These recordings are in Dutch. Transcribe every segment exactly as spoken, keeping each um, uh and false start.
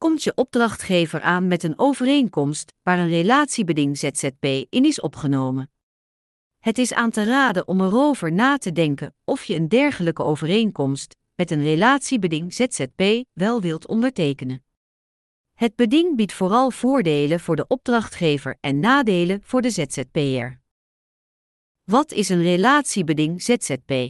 komt je opdrachtgever aan met een overeenkomst waar een relatiebeding Z Z P in is opgenomen. Het is aan te raden om erover na te denken of je een dergelijke overeenkomst met een relatiebeding Z Z P wel wilt ondertekenen. Het beding biedt vooral voordelen voor de opdrachtgever en nadelen voor de Z Z P'er. Wat is een relatiebeding Z Z P?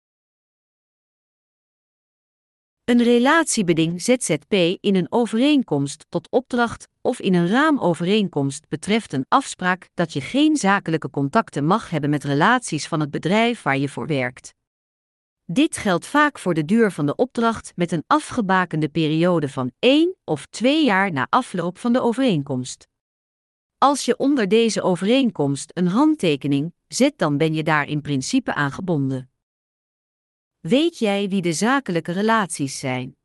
Een relatiebeding Z Z P in een overeenkomst tot opdracht of in een raamovereenkomst betreft een afspraak dat je geen zakelijke contacten mag hebben met relaties van het bedrijf waar je voor werkt. Dit geldt vaak voor de duur van de opdracht met een afgebakende periode van één of twee jaar na afloop van de overeenkomst. Als je onder deze overeenkomst een handtekening zet, dan ben je daar in principe aan gebonden. Weet jij wie de zakelijke relaties zijn?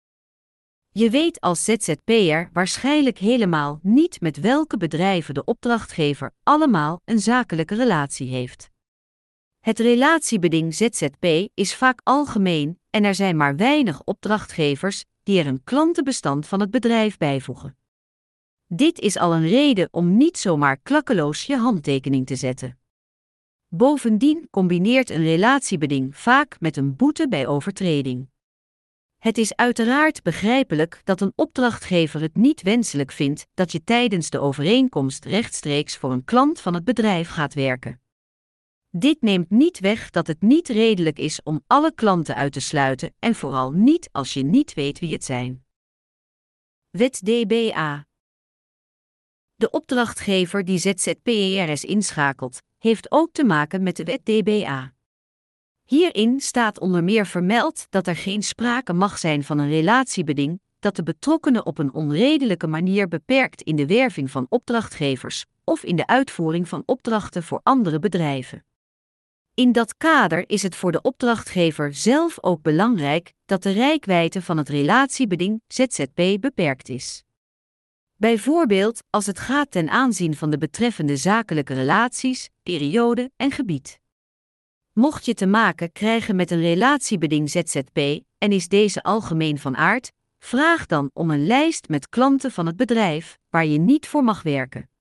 Je weet als Z Z P'er waarschijnlijk helemaal niet met welke bedrijven de opdrachtgever allemaal een zakelijke relatie heeft. Het relatiebeding Z Z P is vaak algemeen en er zijn maar weinig opdrachtgevers die er een klantenbestand van het bedrijf bijvoegen. Dit is al een reden om niet zomaar klakkeloos je handtekening te zetten. Bovendien combineert een relatiebeding vaak met een boete bij overtreding. Het is uiteraard begrijpelijk dat een opdrachtgever het niet wenselijk vindt dat je tijdens de overeenkomst rechtstreeks voor een klant van het bedrijf gaat werken. Dit neemt niet weg dat het niet redelijk is om alle klanten uit te sluiten en vooral niet als je niet weet wie het zijn. Wet D B A. De opdrachtgever die Z Z P'ers inschakelt, heeft ook te maken met de wet D B A. Hierin staat onder meer vermeld dat er geen sprake mag zijn van een relatiebeding dat de betrokkenen op een onredelijke manier beperkt in de werving van opdrachtgevers of in de uitvoering van opdrachten voor andere bedrijven. In dat kader is het voor de opdrachtgever zelf ook belangrijk dat de reikwijdte van het relatiebeding Z Z P beperkt is. Bijvoorbeeld als het gaat ten aanzien van de betreffende zakelijke relaties, periode en gebied. Mocht je te maken krijgen met een relatiebeding Z Z P en is deze algemeen van aard, vraag dan om een lijst met klanten van het bedrijf waar je niet voor mag werken.